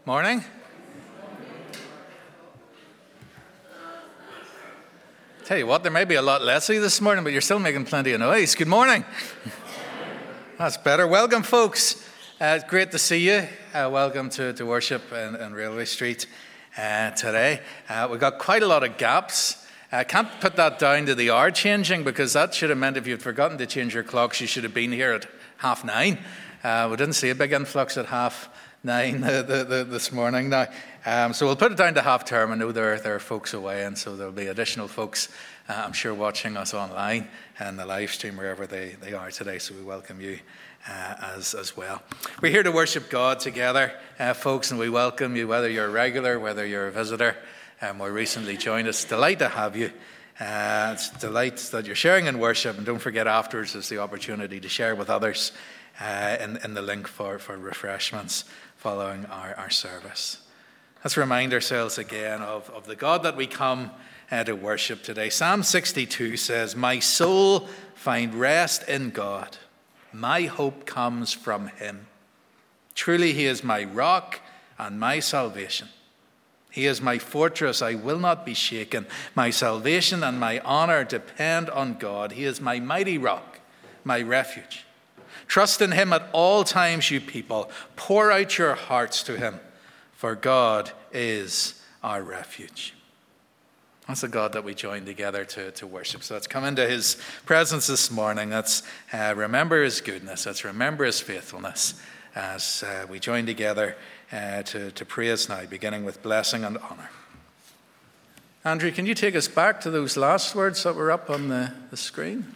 Morning. Tell you what, there may be a lot less of you this morning, but you're still making plenty of noise. Good morning. That's better. Welcome, folks. Great to see you. Welcome to worship in Railway Street today. We've got quite a lot of gaps. I can't put that down to the hour changing, because that should have meant if you'd forgotten to change your clocks, you should have been here at 9:30. We didn't see a big influx at 9:30 this morning now. So we'll put it down to half term. I know there are folks away, and so there'll be additional folks, I'm sure, watching us online and the live stream wherever they are today. So we welcome you as well. We're here to worship God together, folks, and we welcome you, whether you're a regular, whether you're a visitor, more recently joined us. Delight to have you. It's a delight that you're sharing in worship, and don't forget afterwards there's the opportunity to share with others in the link for refreshments following our service. Let's remind ourselves again of the God that we come to worship today. Psalm 62 says, "My soul find rest in God. My hope comes from him. Truly he is my rock and my salvation. He is my fortress, I will not be shaken. My salvation and my honor depend on God. He is my mighty rock, my refuge. Trust in him at all times, you people. Pour out your hearts to him, for God is our refuge." That's the God that we join together to worship. So let's come into his presence this morning. Let's remember his goodness. Let's remember his faithfulness as we join together to praise now, beginning with blessing and honor. Andrew, can you take us back to those last words that were up on the screen?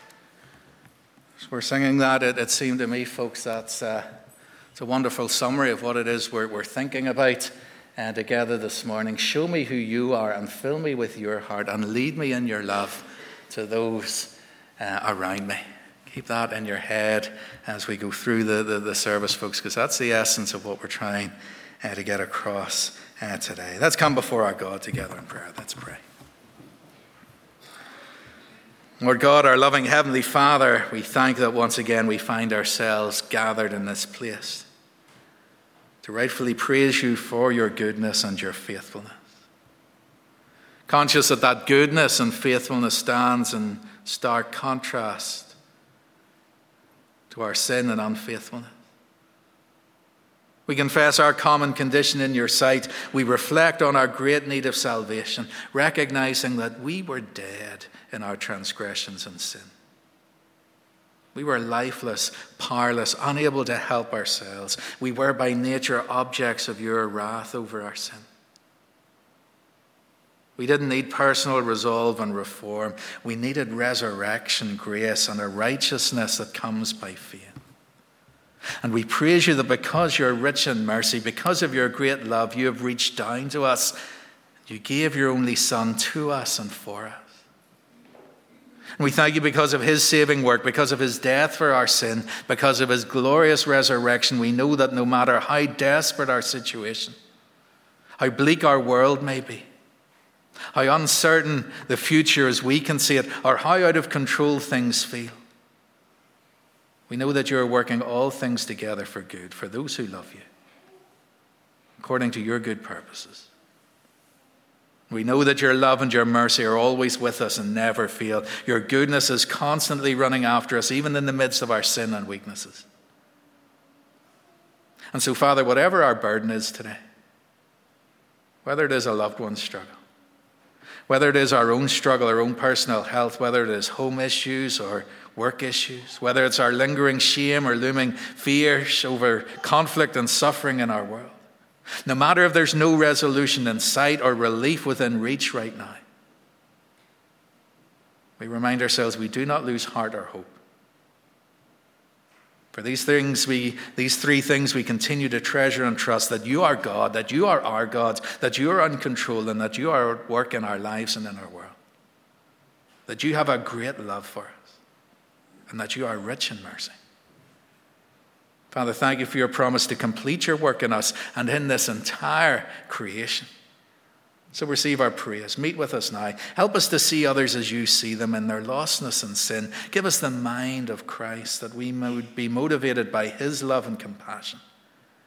As we're singing that, it seemed to me, folks, it's a wonderful summary of what it is we're thinking about together this morning. Show me who you are and fill me with your heart and lead me in your love to those around me. Keep that in your head as we go through the service, folks, because that's the essence of what we're trying to get across today. Let's come before our God together in prayer. Let's pray. Lord God, our loving Heavenly Father, we thank that once again we find ourselves gathered in this place to rightfully praise you for your goodness and your faithfulness. Conscious that goodness and faithfulness stands in stark contrast to our sin and unfaithfulness. We confess our common condition in your sight. We reflect on our great need of salvation, recognizing that we were dead in our transgressions and sin. We were lifeless, powerless, unable to help ourselves. We were by nature objects of your wrath over our sin. We didn't need personal resolve and reform. We needed resurrection, grace, and a righteousness that comes by faith. And we praise you that because you're rich in mercy, because of your great love, you have reached down to us. You gave your only Son to us and for us. And we thank you because of his saving work, because of his death for our sin, because of his glorious resurrection. We know that no matter how desperate our situation, how bleak our world may be, how uncertain the future as we can see it, or how out of control things feel, we know that you are working all things together for good, for those who love you, according to your good purposes. We know that your love and your mercy are always with us and never fail. Your goodness is constantly running after us, even in the midst of our sin and weaknesses. And so, Father, whatever our burden is today, whether it is a loved one's struggle, whether it is our own struggle, our own personal health, whether it is home issues or work issues, whether it's our lingering shame or looming fears over conflict and suffering in our world, no matter if there's no resolution in sight or relief within reach right now, we remind ourselves we do not lose heart or hope. For these three things we continue to treasure and trust, that you are God, that you are our God, that you are in control, and that you are at work in our lives and in our world. That you have a great love for us, and that you are rich in mercy. Father, thank you for your promise to complete your work in us and in this entire creation. So receive our praise. Meet with us now. Help us to see others as you see them in their lostness and sin. Give us the mind of Christ, that we would be motivated by his love and compassion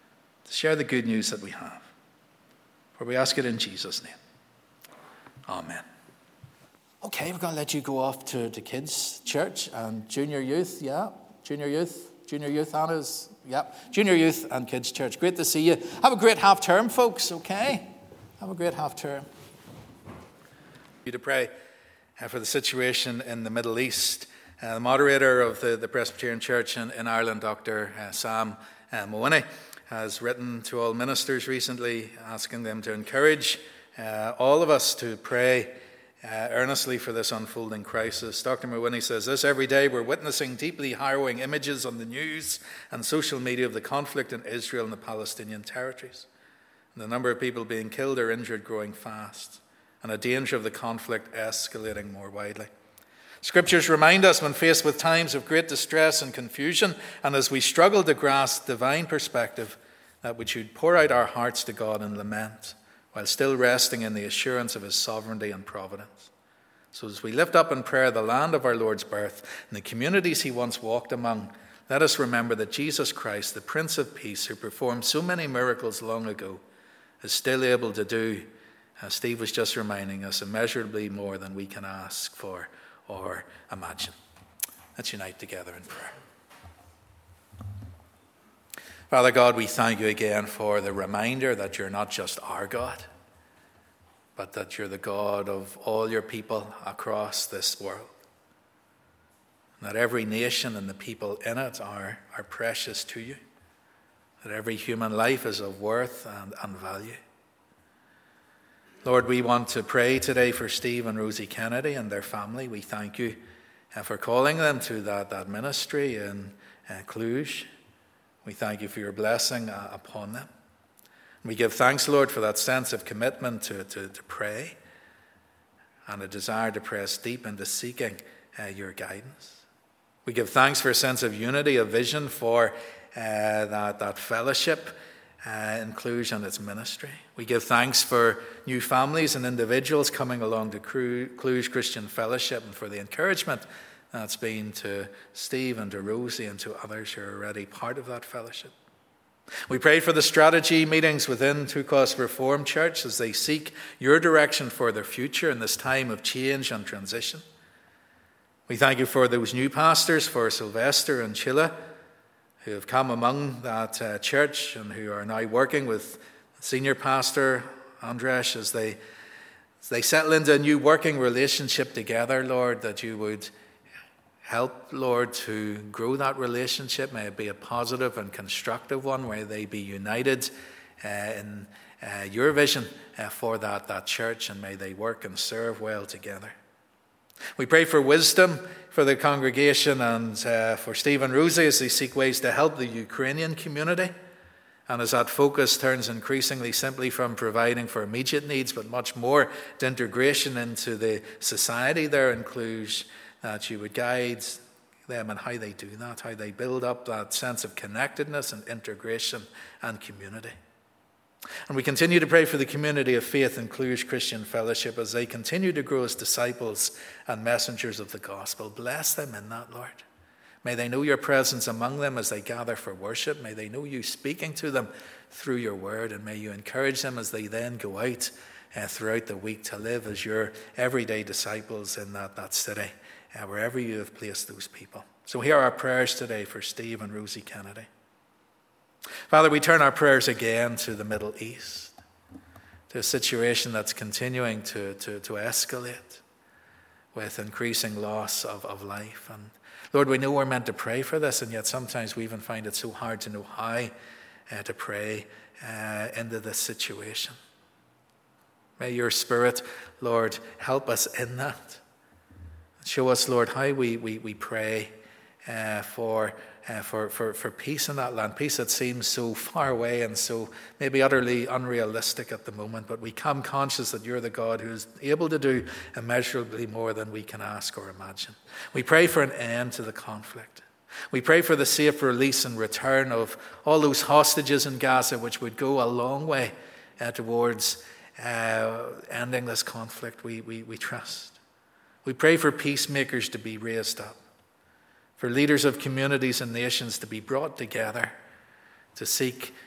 to share the good news that we have. For we ask it in Jesus' name. Amen. Okay, we're going to let you go off to kids' church and junior youth. Yeah, junior youth, Anna's. Yeah, junior youth and kids' church. Great to see you. Have a great half term, folks. Okay, have a great half term. You to pray for the situation in the Middle East. The moderator of the Presbyterian Church in Ireland, Dr. Sam Mawhinney, has written to all ministers recently, asking them to encourage all of us to pray earnestly for this unfolding crisis. Dr. Mawhinney says this: every day we're witnessing deeply harrowing images on the news and social media of the conflict in Israel and the Palestinian territories. And the number of people being killed or injured growing fast, and a danger of the conflict escalating more widely. Scriptures remind us, when faced with times of great distress and confusion, and as we struggle to grasp divine perspective, that we should pour out our hearts to God in lament, while still resting in the assurance of his sovereignty and providence. So as we lift up in prayer the land of our Lord's birth and the communities he once walked among, let us remember that Jesus Christ, the Prince of Peace, who performed so many miracles long ago, is still able to do, as Steve was just reminding us, immeasurably more than we can ask for or imagine. Let's unite together in prayer. Father God, we thank you again for the reminder that you're not just our God, but that you're the God of all your people across this world. And that every nation and the people in it are precious to you. That every human life is of worth and value. Lord, we want to pray today for Steve and Rosie Kennedy and their family. We thank you for calling them to that ministry in Cluj. We thank you for your blessing upon them. We give thanks, Lord, for that sense of commitment to pray and a desire to press deep into seeking your guidance. We give thanks for a sense of unity, a vision for that fellowship in Cluj and its ministry. We give thanks for new families and individuals coming along to Cluj Christian Fellowship, and for the encouragement that's been to Steve and to Rosie and to others who are already part of that fellowship. We pray for the strategy meetings within Tukos Reformed Church as they seek your direction for their future in this time of change and transition. We thank you for those new pastors, for Sylvester and Chilla, who have come among that church and who are now working with senior pastor Andres as they settle into a new working relationship together, Lord, that you would help, Lord, to grow that relationship. May it be a positive and constructive one, where they be united in your vision for that church, and may they work and serve well together. We pray for wisdom for the congregation and for Steve and Rosie as they seek ways to help the Ukrainian community. And as that focus turns increasingly simply from providing for immediate needs, but much more to integration into the society there in Cluj, that you would guide them in how they do that, how they build up that sense of connectedness and integration and community. And we continue to pray for the community of faith in Cluj Christian Fellowship as they continue to grow as disciples and messengers of the gospel. Bless them in that, Lord. May they know your presence among them as they gather for worship. May they know you speaking to them through your word, and may you encourage them as they then go out throughout the week to live as your everyday disciples in that city, wherever you have placed those people. So hear our prayers today for Steve and Rosie Kennedy. Father, we turn our prayers again to the Middle East, to a situation that's continuing to escalate with increasing loss of life. And Lord, we know we're meant to pray for this, and yet sometimes we even find it so hard to know how to pray into this situation. May your Spirit, Lord, help us in that. Show us, Lord, how we pray for peace in that land, peace that seems so far away and so maybe utterly unrealistic at the moment, but we come conscious that you're the God who is able to do immeasurably more than we can ask or imagine. We pray for an end to the conflict. We pray for the safe release and return of all those hostages in Gaza, which would go a long way towards ending this conflict. We trust. We pray for peacemakers to be raised up, for leaders of communities and nations to be brought together to seek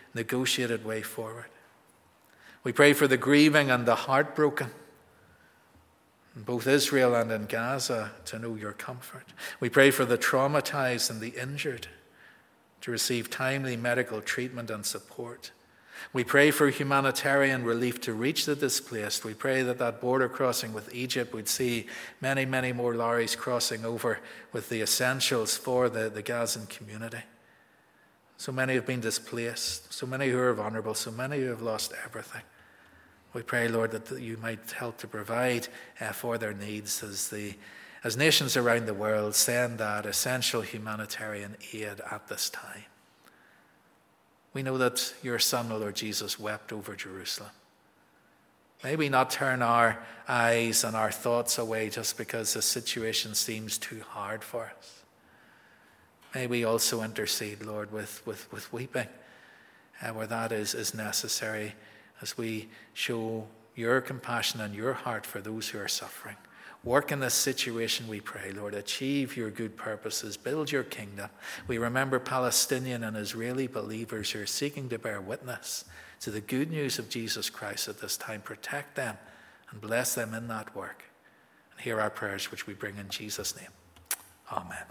negotiated way forward. We pray for the grieving and the heartbroken, in both Israel and in Gaza, to know your comfort. We pray for the traumatized and the injured to receive timely medical treatment and support. We pray for humanitarian relief to reach the displaced. We pray that that border crossing with Egypt would see many, many more lorries crossing over with the essentials for the Gazan community. So many have been displaced, so many who are vulnerable, so many who have lost everything. We pray, Lord, that you might help to provide for their needs as nations around the world send that essential humanitarian aid at this time. We know that your Son, Lord Jesus, wept over Jerusalem. May we not turn our eyes and our thoughts away just because the situation seems too hard for us. May we also intercede, Lord, with weeping where that is necessary, as we show your compassion and your heart for those who are suffering. Work in this situation, we pray, Lord. Achieve your good purposes. Build your kingdom. We remember Palestinian and Israeli believers who are seeking to bear witness to the good news of Jesus Christ at this time. Protect them and bless them in that work. And hear our prayers, which we bring in Jesus' name. Amen.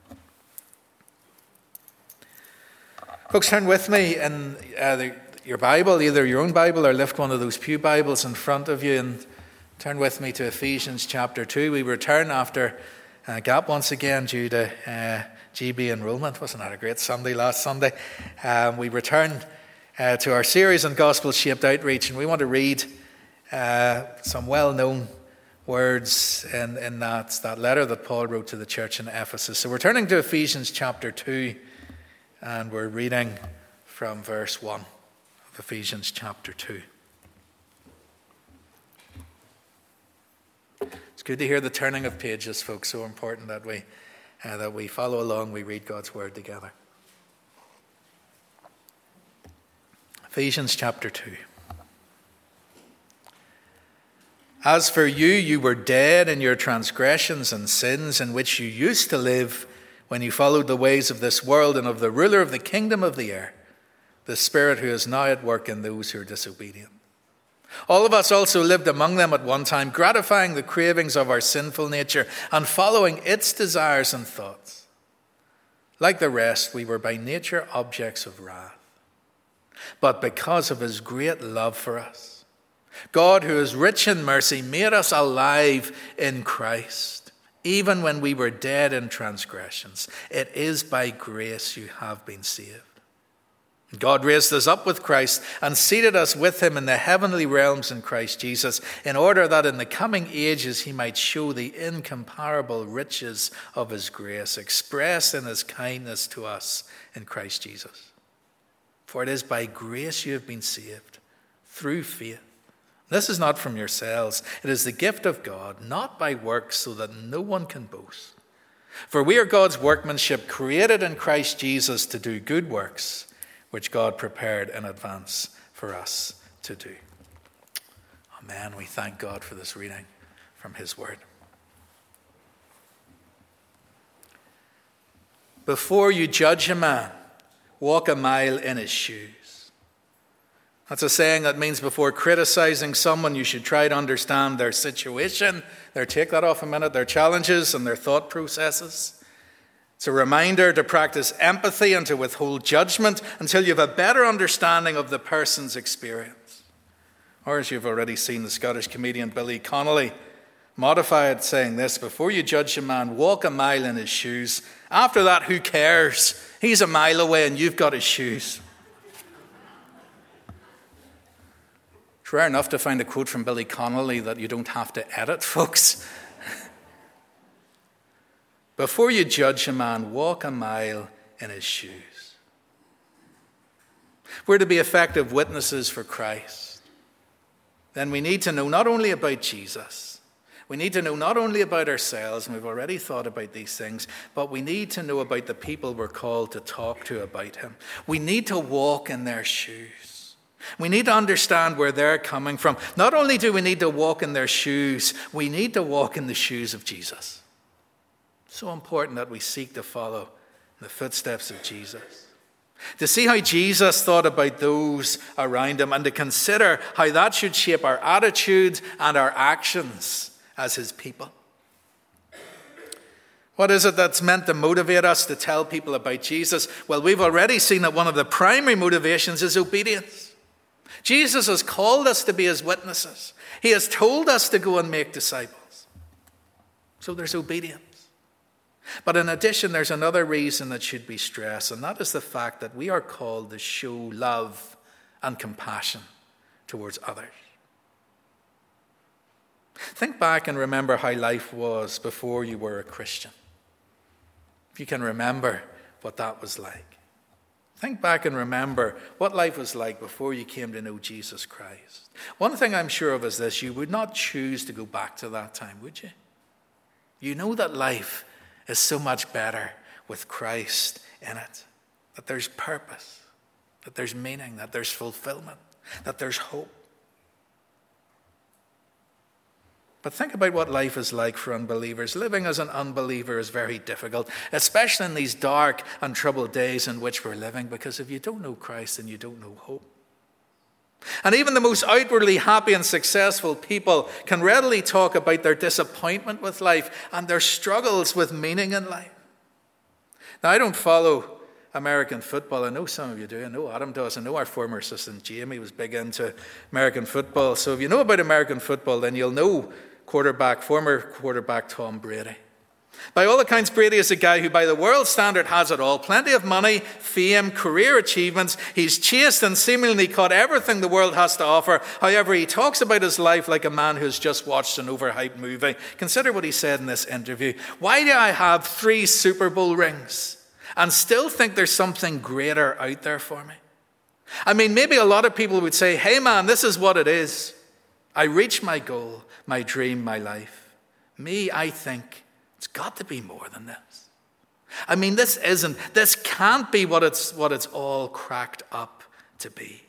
Folks, turn with me in your Bible, either your own Bible or lift one of those pew Bibles in front of you and turn with me to Ephesians chapter 2. We return after a gap once again due to GB enrollment. Wasn't that a great Sunday last Sunday? We return to our series on gospel-shaped outreach, and we want to read some well-known words in that letter that Paul wrote to the church in Ephesus. So we're turning to Ephesians chapter 2, and we're reading from verse 1 of Ephesians chapter 2. It's good to hear the turning of pages, folks. So important that we follow along, we read God's word together. Ephesians chapter 2. As for you, you were dead in your transgressions and sins in which you used to live when you followed the ways of this world and of the ruler of the kingdom of the air, the spirit who is now at work in those who are disobedient. All of us also lived among them at one time, gratifying the cravings of our sinful nature and following its desires and thoughts. Like the rest, we were by nature objects of wrath. But because of his great love for us, God, who is rich in mercy, made us alive in Christ, even when we were dead in transgressions. It is by grace you have been saved. God raised us up with Christ and seated us with him in the heavenly realms in Christ Jesus, in order that in the coming ages he might show the incomparable riches of his grace, expressed in his kindness to us in Christ Jesus. For it is by grace you have been saved, through faith. This is not from yourselves. It is the gift of God, not by works, so that no one can boast. For we are God's workmanship, created in Christ Jesus to do good works, which God prepared in advance for us to do. Amen. We thank God for this reading from his word. Before you judge a man, walk a mile in his shoes. That's a saying that means before criticizing someone, you should try to understand their situation, take that off a minute, their challenges and their thought processes. It's a reminder to practice empathy and to withhold judgment until you have a better understanding of the person's experience. Or as you've already seen, the Scottish comedian Billy Connolly modify it saying this: before you judge a man, walk a mile in his shoes. After that, who cares? He's a mile away and you've got his shoes. It's rare enough to find a quote from Billy Connolly that you don't have to edit, folks. Before you judge a man, walk a mile in his shoes. If we're to be effective witnesses for Christ, then we need to know not only about Jesus, we need to know not only about ourselves, and we've already thought about these things, but we need to know about the people we're called to talk to about him. We need to walk in their shoes. We need to understand where they're coming from. Not only do we need to walk in their shoes, we need to walk in the shoes of Jesus. So important that we seek to follow in the footsteps of Jesus. To see how Jesus thought about those around him and to consider how that should shape our attitudes and our actions as his people. What is it that's meant to motivate us to tell people about Jesus? Well, we've already seen that one of the primary motivations is obedience. Jesus has called us to be his witnesses. He has told us to go and make disciples. So there's obedience. But in addition, there's another reason that should be stressed, and that is the fact that we are called to show love and compassion towards others. Think back and remember how life was before you were a Christian. If you can remember what that was like. Think back and remember what life was like before you came to know Jesus Christ. One thing I'm sure of is this: you would not choose to go back to that time, would you? You know that life is so much better with Christ in it. That there's purpose, that there's meaning, that there's fulfillment, that there's hope. But think about what life is like for unbelievers. Living as an unbeliever is very difficult, especially in these dark and troubled days in which we're living, because if you don't know Christ, then you don't know hope. And even the most outwardly happy and successful people can readily talk about their disappointment with life and their struggles with meaning in life. Now, I don't follow American football. I know some of you do. I know Adam does. I know our former assistant Jamie was big into American football. So if you know about American football, then you'll know former quarterback Tom Brady. By all accounts, Brady is a guy who by the world standard has it all. Plenty of money, fame, career achievements. He's chased and seemingly caught everything the world has to offer. However, he talks about his life like a man who's just watched an overhyped movie. Consider what he said in this interview. Why do I have 3 Super Bowl rings and still think there's something greater out there for me? I mean, maybe a lot of people would say, hey man, this is what it is. I reached my goal, my dream, my life. Me, I think it's got to be more than this. I mean, this can't be what it's all cracked up to be.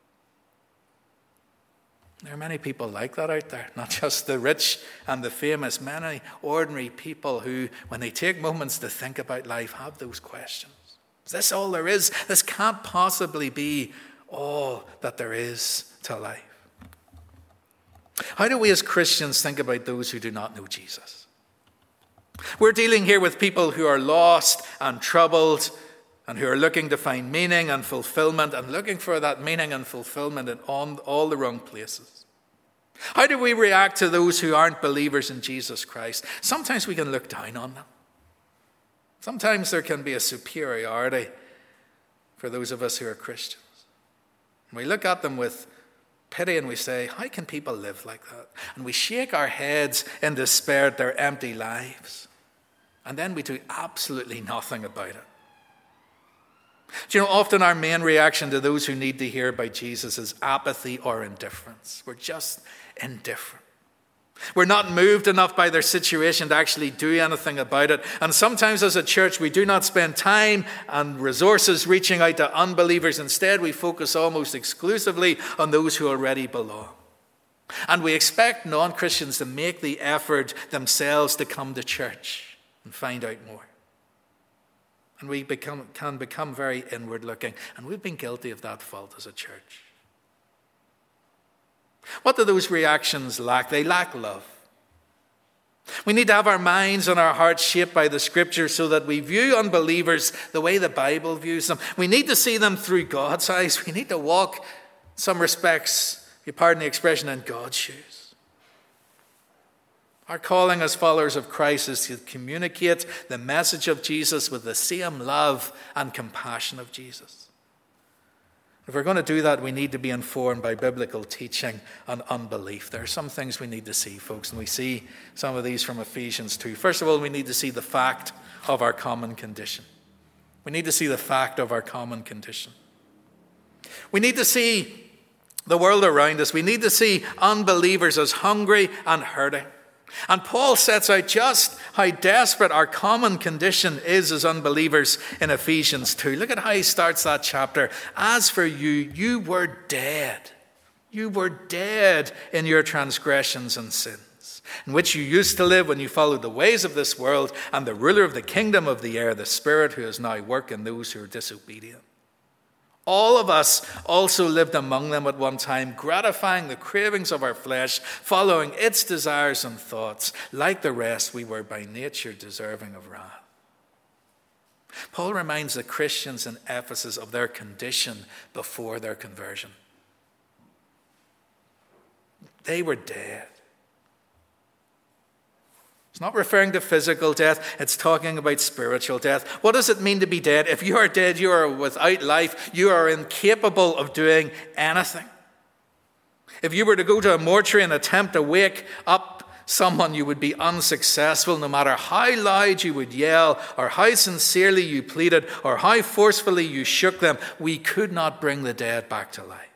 There are many people like that out there, not just the rich and the famous, many ordinary people who, when they take moments to think about life, have those questions. Is this all there is? This can't possibly be all that there is to life. How do we as Christians think about those who do not know Jesus? We're dealing here with people who are lost and troubled and who are looking to find meaning and fulfillment and looking for that meaning and fulfillment in all the wrong places. How do we react to those who aren't believers in Jesus Christ? Sometimes we can look down on them. Sometimes there can be a superiority for those of us who are Christians. And we look at them with pity and we say, how can people live like that? And we shake our heads in despair at their empty lives. And then we do absolutely nothing about it. Do you know, often our main reaction to those who need to hear about Jesus is apathy or indifference. We're just indifferent. We're not moved enough by their situation to actually do anything about it. And sometimes as a church, we do not spend time and resources reaching out to unbelievers. Instead, we focus almost exclusively on those who already belong. And we expect non-Christians to make the effort themselves to come to church and find out more. And we can become very inward-looking. And we've been guilty of that fault as a church. What do those reactions lack? They lack love. We need to have our minds and our hearts shaped by the Scriptures so that we view unbelievers the way the Bible views them. We need to see them through God's eyes. We need to walk, in some respects, if you pardon the expression, in God's shoes. Our calling as followers of Christ is to communicate the message of Jesus with the same love and compassion of Jesus. If we're going to do that, we need to be informed by biblical teaching on unbelief. There are some things we need to see, folks, and we see some of these from Ephesians 2. First of all, we need to see the fact of our common condition. We need to see the fact of our common condition. We need to see the world around us. We need to see unbelievers as hungry and hurting. And Paul sets out just how desperate our common condition is as unbelievers in Ephesians 2. Look at how he starts that chapter. As for you, you were dead. You were dead in your transgressions and sins, in which you used to live when you followed the ways of this world and the ruler of the kingdom of the air, the Spirit who is now working in those who are disobedient. All of us also lived among them at one time, gratifying the cravings of our flesh, following its desires and thoughts. Like the rest, we were by nature deserving of wrath. Paul reminds the Christians in Ephesus of their condition before their conversion. They were dead. It's not referring to physical death, it's talking about spiritual death. What does it mean to be dead? If you are dead, you are without life. You are incapable of doing anything. If you were to go to a mortuary and attempt to wake up someone, you would be unsuccessful, no matter how loud you would yell, or how sincerely you pleaded, or how forcefully you shook them. We could not bring the dead back to life.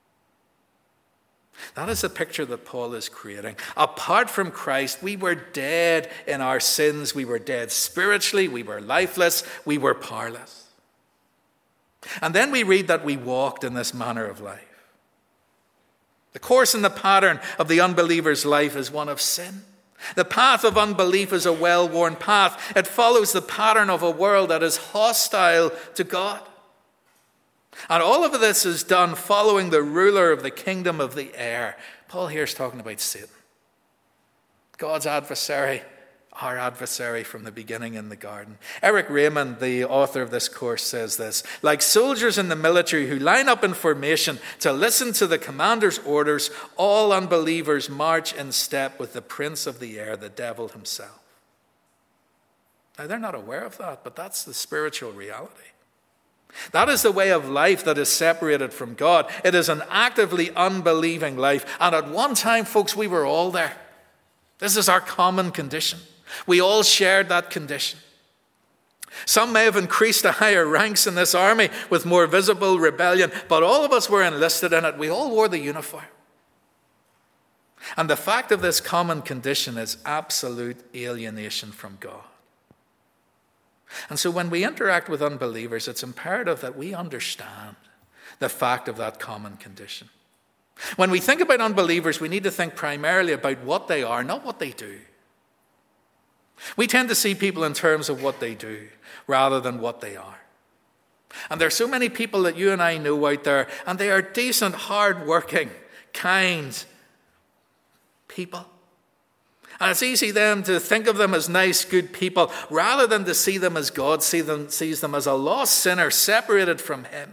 That is the picture that Paul is creating. Apart from Christ, we were dead in our sins. We were dead spiritually. We were lifeless. We were powerless. And then we read that we walked in this manner of life. The course and the pattern of the unbeliever's life is one of sin. The path of unbelief is a well-worn path. It follows the pattern of a world that is hostile to God. And all of this is done following the ruler of the kingdom of the air. Paul here is talking about Satan. God's adversary, our adversary from the beginning in the garden. Eric Raymond, the author of this course, says this: like soldiers in the military who line up in formation to listen to the commander's orders, all unbelievers march in step with the prince of the air, the devil himself. Now, they're not aware of that, but that's the spiritual reality. That is the way of life that is separated from God. It is an actively unbelieving life. And at one time, folks, we were all there. This is our common condition. We all shared that condition. Some may have increased to higher ranks in this army with more visible rebellion, but all of us were enlisted in it. We all wore the uniform. And the fact of this common condition is absolute alienation from God. And so when we interact with unbelievers, it's imperative that we understand the fact of that common condition. When we think about unbelievers, we need to think primarily about what they are, not what they do. We tend to see people in terms of what they do rather than what they are. And there are so many people that you and I know out there, and they are decent, hard-working, kind people. And it's easy then to think of them as nice, good people, rather than to see them as God sees them as a lost sinner separated from him.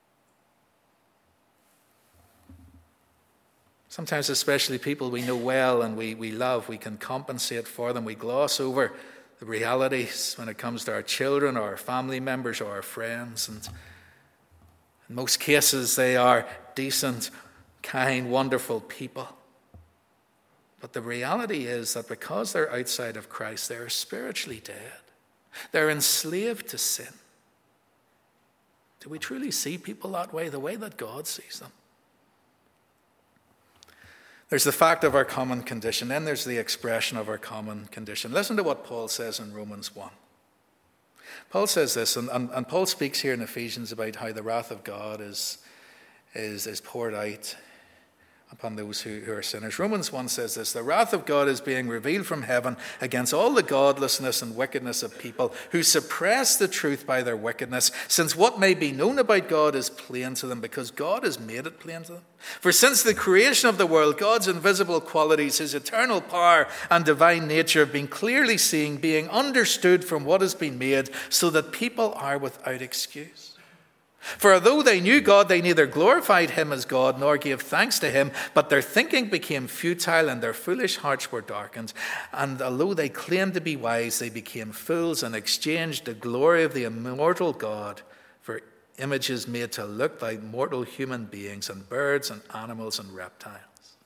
Sometimes, especially people we know well and we love, we can compensate for them. We gloss over the realities when it comes to our children or our family members or our friends. And in most cases, they are decent, kind, wonderful people. But the reality is that because they're outside of Christ, they're spiritually dead. They're enslaved to sin. Do we truly see people that way, the way that God sees them? There's the fact of our common condition, then there's the expression of our common condition. Listen to what Paul says in Romans 1. Paul says this, and Paul speaks here in Ephesians about how the wrath of God is poured out upon those who are sinners. Romans 1 says this: the wrath of God is being revealed from heaven against all the godlessness and wickedness of people who suppress the truth by their wickedness, since what may be known about God is plain to them, because God has made it plain to them. For since the creation of the world, God's invisible qualities, his eternal power and divine nature have been clearly seen, being understood from what has been made, so that people are without excuse. For although they knew God, they neither glorified him as God nor gave thanks to him, but their thinking became futile and their foolish hearts were darkened. And although they claimed to be wise, they became fools and exchanged the glory of the immortal God for images made to look like mortal human beings and birds and animals and reptiles.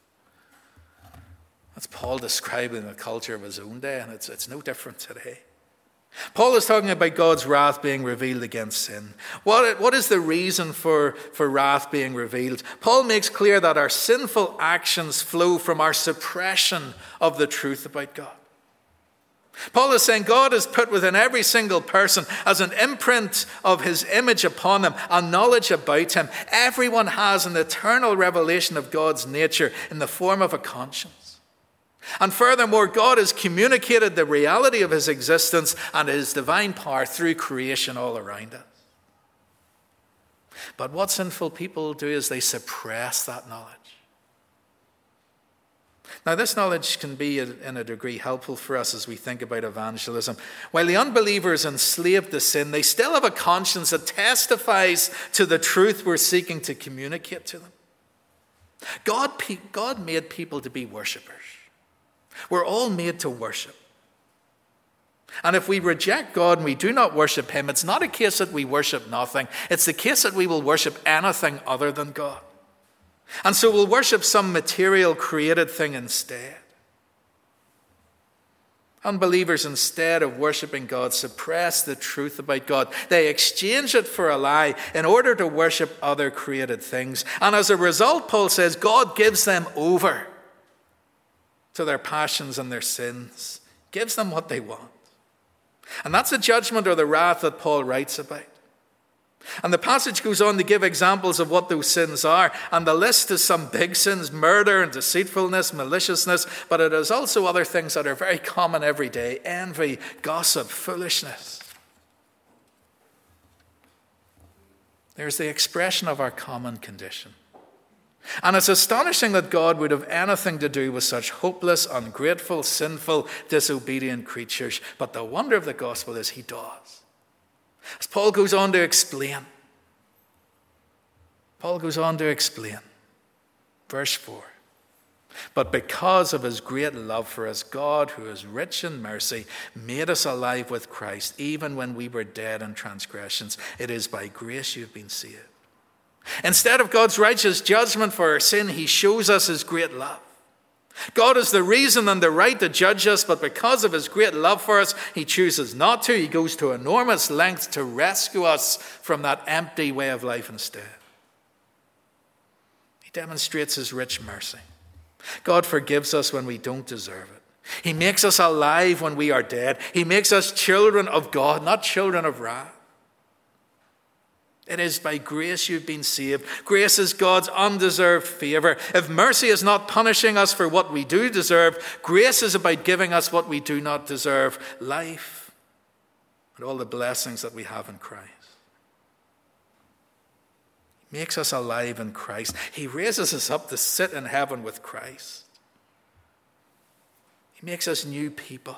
That's Paul describing the culture of his own day, and it's no different today. Paul is talking about God's wrath being revealed against sin. What is the reason for wrath being revealed? Paul makes clear that our sinful actions flow from our suppression of the truth about God. Paul is saying God has put within every single person as an imprint of his image upon them, a knowledge about him. Everyone has an eternal revelation of God's nature in the form of a conscience. And furthermore, God has communicated the reality of his existence and his divine power through creation all around us. But what sinful people do is they suppress that knowledge. Now, this knowledge can be, in a degree, helpful for us as we think about evangelism. While the unbelievers enslaved to sin, they still have a conscience that testifies to the truth we're seeking to communicate to them. God made people to be worshippers. We're all made to worship. And if we reject God and we do not worship him, it's not a case that we worship nothing. It's the case that we will worship anything other than God. And so we'll worship some material created thing instead. Unbelievers, instead of worshiping God, suppress the truth about God. They exchange it for a lie in order to worship other created things. And as a result, Paul says, God gives them over to their passions and their sins. Gives them what they want. And that's the judgment or the wrath that Paul writes about. And the passage goes on to give examples of what those sins are. And the list is some big sins: murder and deceitfulness, maliciousness. But it is also other things that are very common every day: envy, gossip, foolishness. There's the expression of our common condition. And it's astonishing that God would have anything to do with such hopeless, ungrateful, sinful, disobedient creatures. But the wonder of the gospel is he does. As Paul goes on to explain, verse 4, but because of his great love for us, God, who is rich in mercy, made us alive with Christ, even when we were dead in transgressions. It is by grace you've been saved. Instead of God's righteous judgment for our sin, he shows us his great love. God has the reason and the right to judge us, but because of his great love for us, he chooses not to. He goes to enormous lengths to rescue us from that empty way of life instead. He demonstrates his rich mercy. God forgives us when we don't deserve it. He makes us alive when we are dead. He makes us children of God, not children of wrath. It is by grace you've been saved. Grace is God's undeserved favor. If mercy is not punishing us for what we do deserve, grace is about giving us what we do not deserve: life and all the blessings that we have in Christ. He makes us alive in Christ. He raises us up to sit in heaven with Christ. He makes us new people.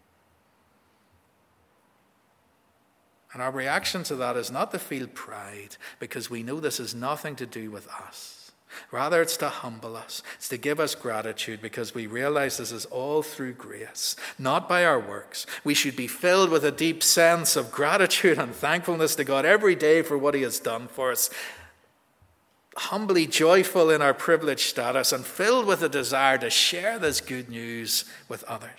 And our reaction to that is not to feel pride, because we know this has nothing to do with us. Rather, it's to humble us. It's to give us gratitude, because we realize this is all through grace, not by our works. We should be filled with a deep sense of gratitude and thankfulness to God every day for what he has done for us. Humbly joyful in our privileged status and filled with a desire to share this good news with others.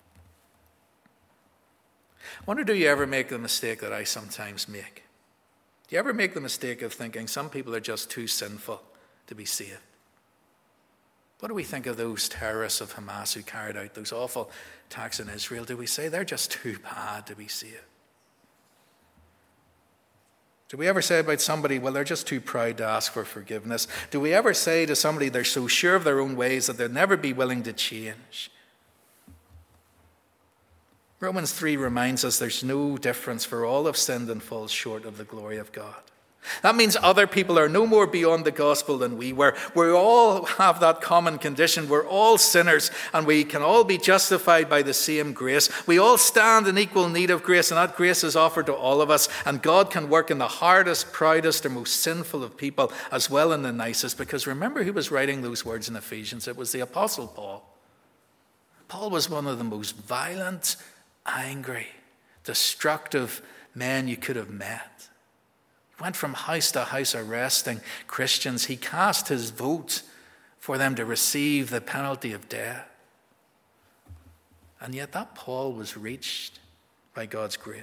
I wonder, do you ever make the mistake that I sometimes make? Do you ever make the mistake of thinking some people are just too sinful to be saved? What do we think of those terrorists of Hamas who carried out those awful attacks in Israel? Do we say they're just too bad to be saved? Do we ever say about somebody, well, they're just too proud to ask for forgiveness? Do we ever say to somebody they're so sure of their own ways that they'll never be willing to change? Romans 3 reminds us there's no difference, for all have sinned and fall short of the glory of God. That means other people are no more beyond the gospel than we were. We all have that common condition. We're all sinners, and we can all be justified by the same grace. We all stand in equal need of grace, and that grace is offered to all of us. And God can work in the hardest, proudest, or most sinful of people, as well in the nicest. Because remember who was writing those words in Ephesians? It was the Apostle Paul. Paul was one of the most violent, angry, destructive men you could have met. He went from house to house arresting Christians. He cast his vote for them to receive the penalty of death. And yet that Paul was reached by God's grace.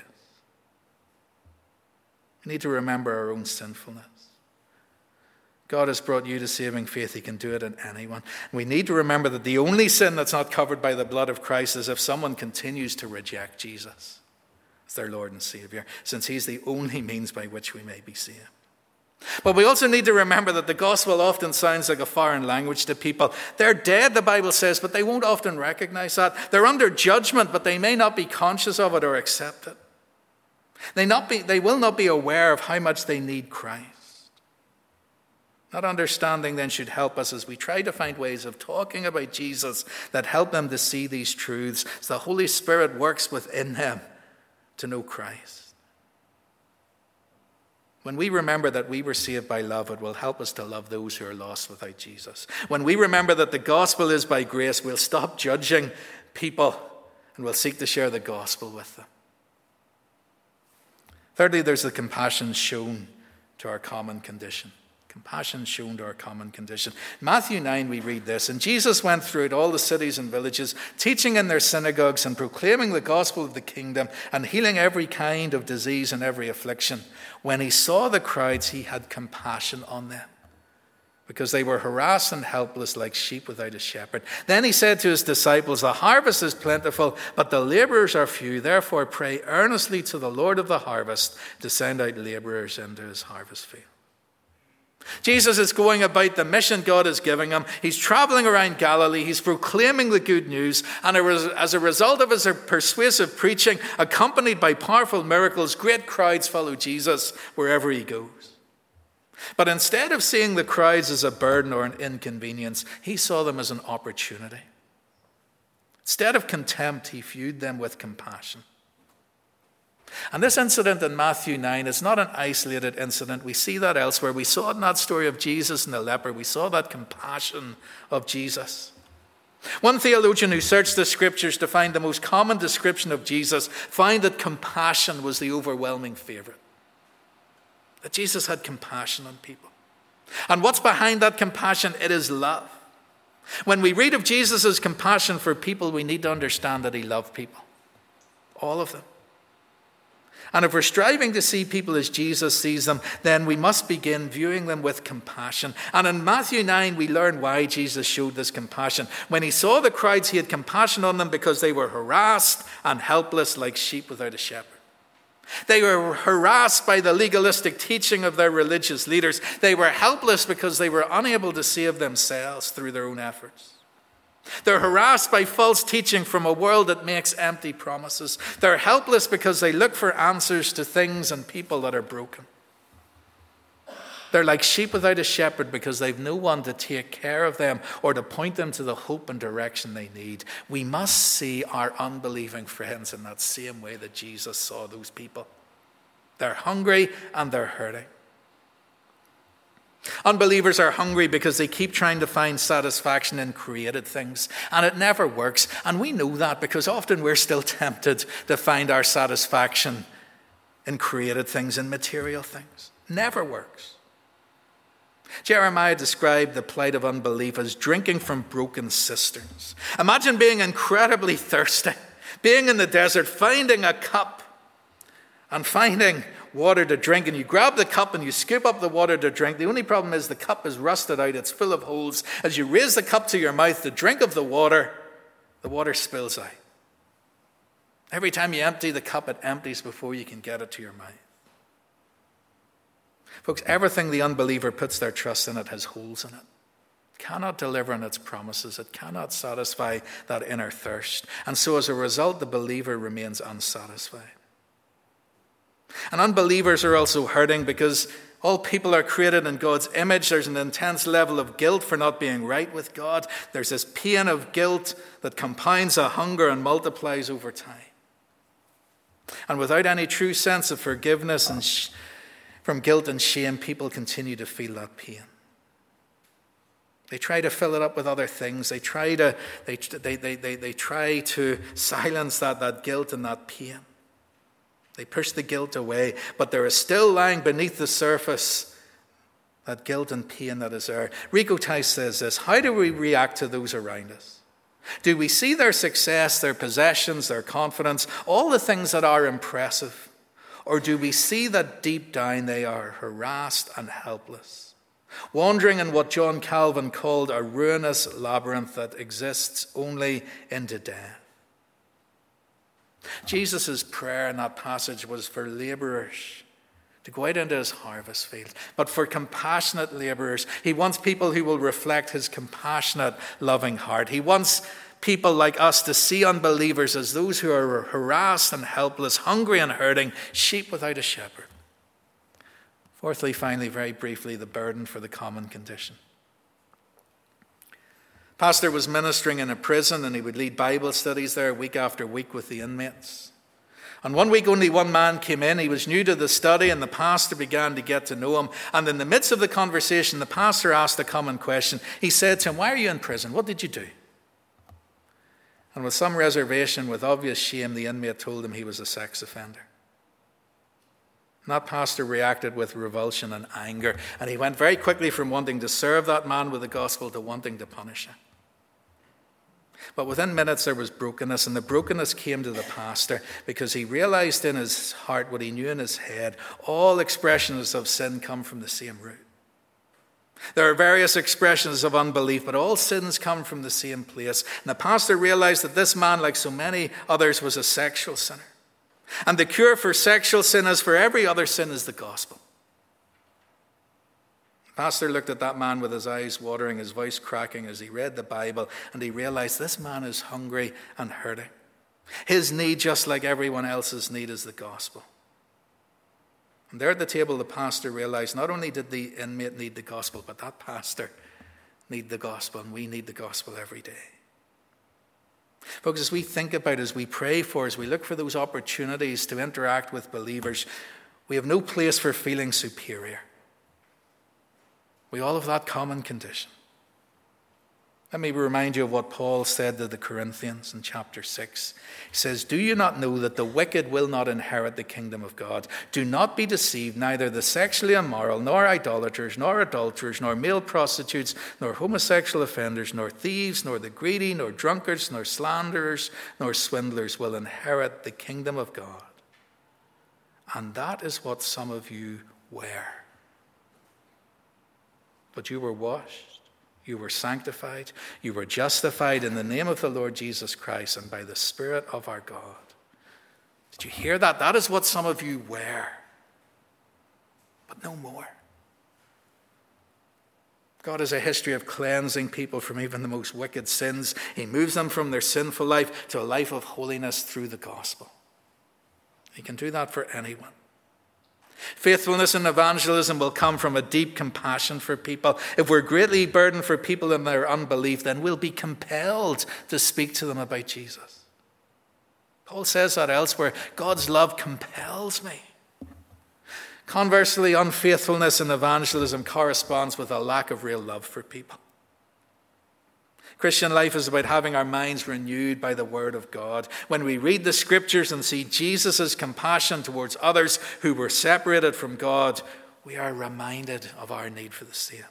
We need to remember our own sinfulness. God has brought you to saving faith. He can do it in anyone. We need to remember that the only sin that's not covered by the blood of Christ is if someone continues to reject Jesus as their Lord and Savior, since he's the only means by which we may be saved. But we also need to remember that the gospel often sounds like a foreign language to people. They're dead, the Bible says, but they won't often recognize that. They're under judgment, but they may not be conscious of it or accept it. They will not be aware of how much they need Christ. That understanding then should help us as we try to find ways of talking about Jesus that help them to see these truths, as the Holy Spirit works within them to know Christ. When we remember that we were saved by love, it will help us to love those who are lost without Jesus. When we remember that the gospel is by grace, we'll stop judging people and we'll seek to share the gospel with them. Thirdly, there's the compassion shown to our common condition. Compassion shown to our common condition. Matthew 9, we read this. And Jesus went throughout all the cities and villages, teaching in their synagogues and proclaiming the gospel of the kingdom and healing every kind of disease and every affliction. When he saw the crowds, he had compassion on them, because they were harassed and helpless like sheep without a shepherd. Then he said to his disciples, the harvest is plentiful, but the laborers are few. Therefore pray earnestly to the Lord of the harvest to send out laborers into his harvest field. Jesus is going about the mission God is giving him. He's traveling around Galilee. He's proclaiming the good news. And as a result of his persuasive preaching, accompanied by powerful miracles, great crowds follow Jesus wherever he goes. But instead of seeing the crowds as a burden or an inconvenience, he saw them as an opportunity. Instead of contempt, he viewed them with compassion. And this incident in Matthew 9 is not an isolated incident. We see that elsewhere. We saw it in that story of Jesus and the leper. We saw that compassion of Jesus. One theologian who searched the scriptures to find the most common description of Jesus found that compassion was the overwhelming favorite. That Jesus had compassion on people. And what's behind that compassion? It is love. When we read of Jesus' compassion for people, we need to understand that he loved people. All of them. And if we're striving to see people as Jesus sees them, then we must begin viewing them with compassion. And in Matthew 9, we learn why Jesus showed this compassion. When he saw the crowds, he had compassion on them because they were harassed and helpless like sheep without a shepherd. They were harassed by the legalistic teaching of their religious leaders. They were helpless because they were unable to save themselves through their own efforts. They're harassed by false teaching from a world that makes empty promises. They're helpless because they look for answers to things and people that are broken. They're like sheep without a shepherd because they've no one to take care of them or to point them to the hope and direction they need. We must see our unbelieving friends in that same way that Jesus saw those people. They're hungry and they're hurting. Unbelievers are hungry because they keep trying to find satisfaction in created things, and it never works. And we know that because often we're still tempted to find our satisfaction in created things, in material things. Never works. Jeremiah described the plight of unbelief as drinking from broken cisterns. Imagine being incredibly thirsty, being in the desert, finding a cup and finding water to drink, and you grab the cup and you scoop up the water to drink. The only problem is the cup is rusted out. It's full of holes. As you raise the cup to your mouth to drink of the water spills out. Every time you empty the cup, it empties before you can get it to your mouth. Folks, everything the unbeliever puts their trust in, it has holes in it. It cannot deliver on its promises. It cannot satisfy that inner thirst. And so as a result, the believer remains unsatisfied. And unbelievers are also hurting because all people are created in God's image. There's an intense level of guilt for not being right with God. There's this pain of guilt that compounds a hunger and multiplies over time. And without any true sense of forgiveness and from guilt and shame, people continue to feel that pain. They try to fill it up with other things. They try to silence that guilt and that pain. They push the guilt away, but there is still lying beneath the surface that guilt and pain that is there. Rico Tice says this: how do we react to those around us? Do we see their success, their possessions, their confidence, all the things that are impressive? Or do we see that deep down they are harassed and helpless, wandering in what John Calvin called a ruinous labyrinth that exists only into death? Jesus' prayer in that passage was for laborers to go out into his harvest field, but for compassionate laborers. He wants people who will reflect his compassionate, loving heart. He wants people like us to see unbelievers as those who are harassed and helpless, hungry and hurting, sheep without a shepherd. Fourthly, finally, very briefly, the burden for the common condition. Pastor was ministering in a prison, and he would lead Bible studies there week after week with the inmates. And one week only one man came in. He was new to the study, and the pastor began to get to know him. And in the midst of the conversation, the pastor asked a common question. He said to him, "Why are you in prison? What did you do?" And with some reservation, with obvious shame, the inmate told him he was a sex offender. And that pastor reacted with revulsion and anger, and he went very quickly from wanting to serve that man with the gospel to wanting to punish him. But within minutes there was brokenness, and the brokenness came to the pastor because he realized in his heart what he knew in his head. All expressions of sin come from the same root. There are various expressions of unbelief, but all sins come from the same place. And the pastor realized that this man, like so many others, was a sexual sinner. And the cure for sexual sin, as for every other sin, is the gospel. The pastor looked at that man with his eyes watering, his voice cracking as he read the Bible, and he realized this man is hungry and hurting. His need, just like everyone else's need, is the gospel. And there at the table, the pastor realized not only did the inmate need the gospel, but that pastor needed the gospel, and we need the gospel every day. Folks, as we think about, as we pray for, as we look for those opportunities to interact with believers, we have no place for feeling superior. We all have that common condition. Let me remind you of what Paul said to the Corinthians in chapter 6. He says, "Do you not know that the wicked will not inherit the kingdom of God? Do not be deceived, neither the sexually immoral, nor idolaters, nor adulterers, nor male prostitutes, nor homosexual offenders, nor thieves, nor the greedy, nor drunkards, nor slanderers, nor swindlers will inherit the kingdom of God." And that is what some of you were. But you were washed, you were sanctified, you were justified in the name of the Lord Jesus Christ and by the Spirit of our God. Did you hear that? That is what some of you were, but no more. God has a history of cleansing people from even the most wicked sins. He moves them from their sinful life to a life of holiness through the gospel. He can do that for anyone. Faithfulness in evangelism will come from a deep compassion for people. If we're greatly burdened for people in their unbelief, then we'll be compelled to speak to them about Jesus. Paul says that elsewhere. God's love compels me. Conversely, unfaithfulness in evangelism corresponds with a lack of real love for people. Christian life is about having our minds renewed by the Word of God. When we read the Scriptures and see Jesus' compassion towards others who were separated from God, we are reminded of our need for the same.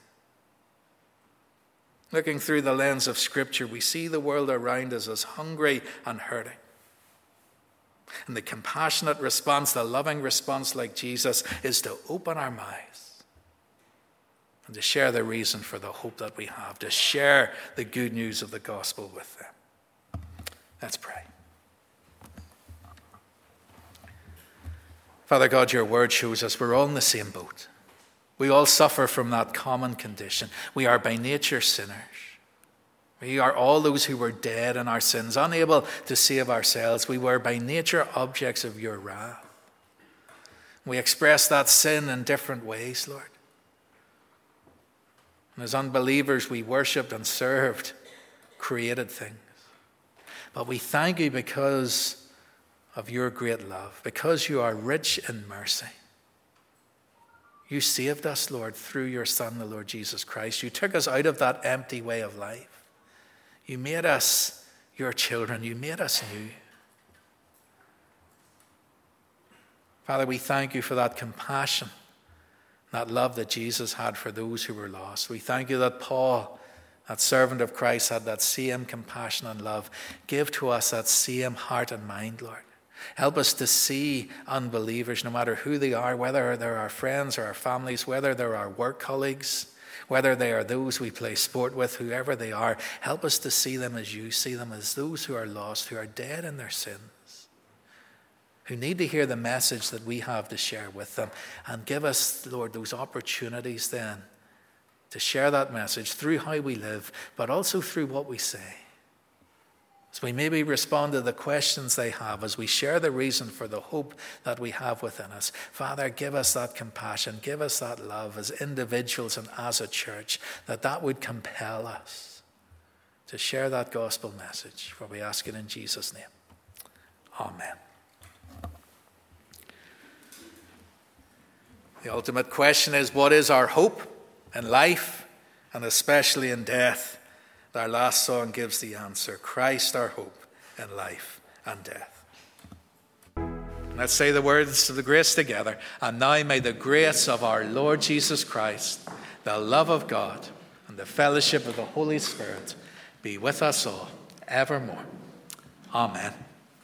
Looking through the lens of Scripture, we see the world around us as hungry and hurting. And the compassionate response, the loving response like Jesus, is to open our mouths and to share the reason for the hope that we have, to share the good news of the gospel with them. Let's pray. Father God, your word shows us we're all in the same boat. We all suffer from that common condition. We are by nature sinners. We are all those who were dead in our sins, unable to save ourselves. We were by nature objects of your wrath. We express that sin in different ways, Lord. And as unbelievers, we worshipped and served created things. But we thank you because of your great love, because you are rich in mercy. You saved us, Lord, through your Son, the Lord Jesus Christ. You took us out of that empty way of life. You made us your children. You made us new. Father, we thank you for that compassion, that love that Jesus had for those who were lost. We thank you that Paul, that servant of Christ, had that same compassion and love. Give to us that same heart and mind, Lord. Help us to see unbelievers, no matter who they are, whether they're our friends or our families, whether they're our work colleagues, whether they are those we play sport with, whoever they are. Help us to see them as you see them, as those who are lost, who are dead in their sins, who need to hear the message that we have to share with them. And give us, Lord, those opportunities then to share that message through how we live, but also through what we say. As we maybe respond to the questions they have, as we share the reason for the hope that we have within us. Father, give us that compassion, give us that love as individuals and as a church, that would compel us to share that gospel message. For we ask it in Jesus' name. Amen. The ultimate question is, what is our hope in life and especially in death? Our last song gives the answer. Christ our hope in life and death. Let's say the words of the grace together. And now may the grace of our Lord Jesus Christ, the love of God, and the fellowship of the Holy Spirit be with us all evermore. Amen.